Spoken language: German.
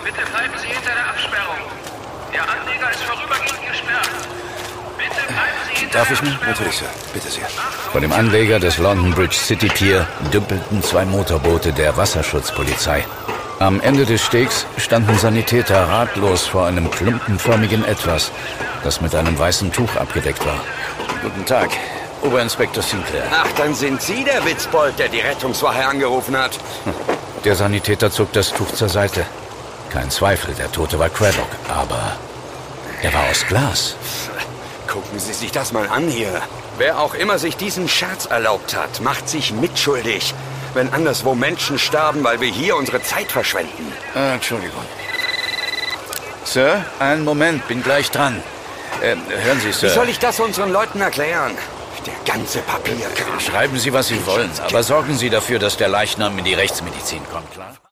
Bitte bleiben Sie hinter der Absperrung. Ihr Anleger ist vorübergehend gesperrt. Bitte bleiben Sie hinter Darf der ich mir? Absperrung. Natürlich, Sir. Bitte sehr. Vor dem Anleger des London Bridge City Pier dümpelten 2 Motorboote der Wasserschutzpolizei. Am Ende des Stegs standen Sanitäter ratlos vor einem klumpenförmigen Etwas, das mit einem weißen Tuch abgedeckt war. Guten Tag, Oberinspektor Sinclair. Ach, dann sind Sie der Witzbold, der die Rettungswache angerufen hat. Der Sanitäter zog das Tuch zur Seite. Kein Zweifel, der Tote war Craddock, aber er war aus Glas. Gucken Sie sich das mal an hier. Wer auch immer sich diesen Scherz erlaubt hat, macht sich mitschuldig, wenn anderswo Menschen sterben, weil wir hier unsere Zeit verschwenden. Entschuldigung. Sir, einen Moment, bin gleich dran. Hören Sie, Sir. Wie soll ich das unseren Leuten erklären? Der ganze Papierkram. Schreiben Sie, was Sie wollen, aber sorgen Sie dafür, dass der Leichnam in die Rechtsmedizin kommt, klar?